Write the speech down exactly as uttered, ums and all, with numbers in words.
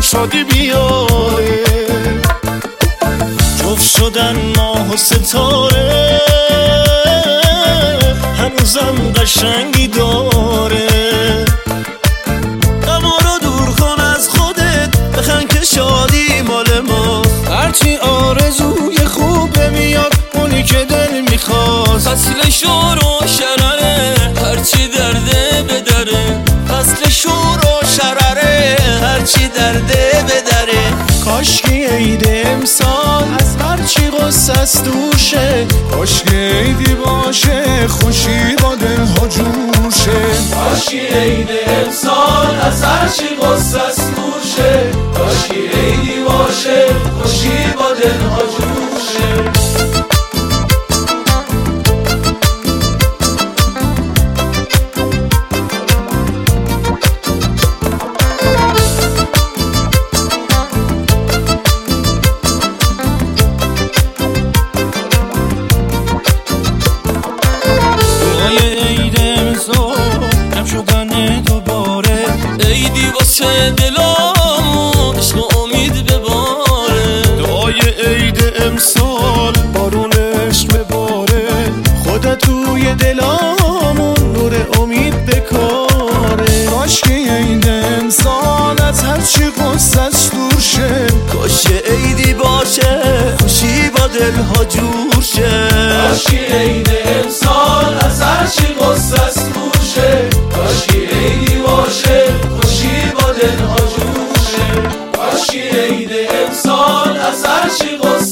شادی بیاره. جفت شدن ماه و ستاره هنوزم قشنگی داره. غما رو دور کن از خودت، بخند که شادی مال ما. هرچی آرزوی خوبه میاد اونی که دل میخواد. فصل شور و شرره هرچی درده بدره. فصل شور و شرره هرچی درده بدره. کاشکی عید امسال از هرچی غصه است دوشه. کاشکی عیدی باشه خوشی با دلها جوشه. کاشکی عید امسال از هرچی غصه است دوشه. کاشکی عیدی باشه خوشی با دلها جوشه. شدن دوباره عیدی واسه دلامون عشق و امید بباره. دعای عید امسال بارون عشق بباره. خودت توی دلامون نور امید بکاره. کاشکی عید امسال از هرچی غصه‌اش دور شه. کاش عیدی باشه خوشی با دلها جور شه. کاشکی عید امسال از هرچی غصه است دور شه. کاشکی عیدی باشه خوشی با دلها جوشه. کاشکی عید امسال از هرچی غصه